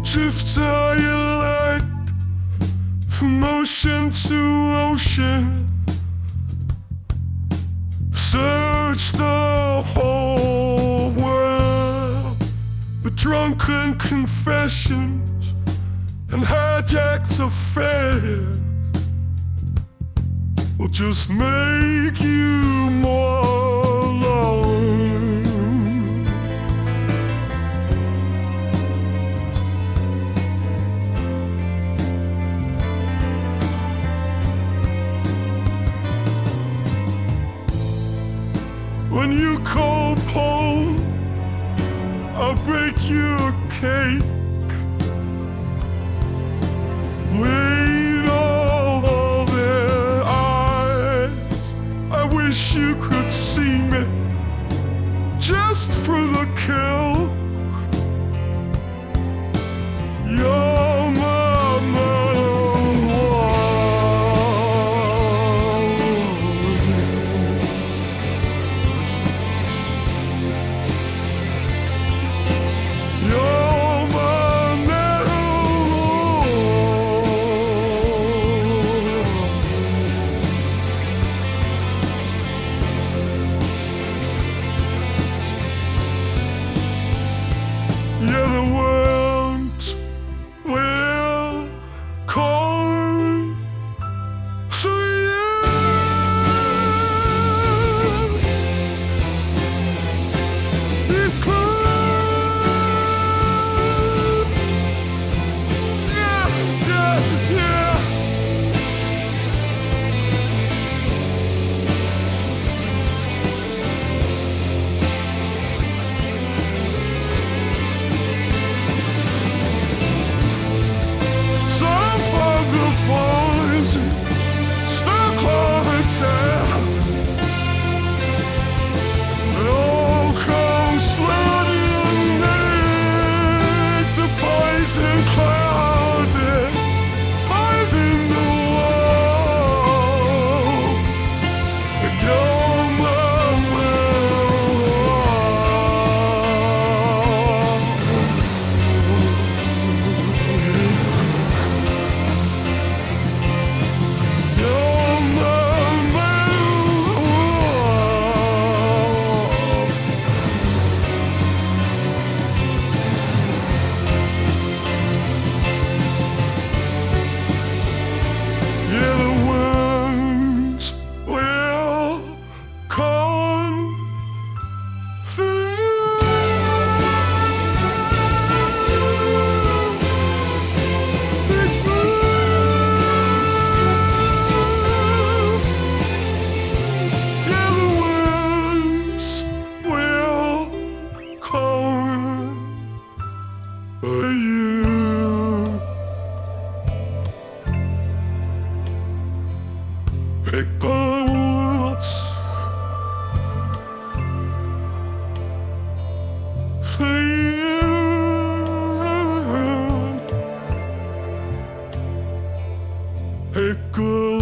Drift tired from ocean to ocean, search the whole world for drunken confessions and hijacked affairs will just make you more alone. When you call Paul, I'll bake you a cake. Wait all their eyes. I wish you could see me just for the kill. You're my number You're my narrow. Yeah, the world will come to you. Because yeah. Some of the voices stuck all the time. They all come slowly and to poison clouds and poison the world. And you're my You're my Yeah, the winds will come through. Yeah, the winds will come for you. Because for you, it goes.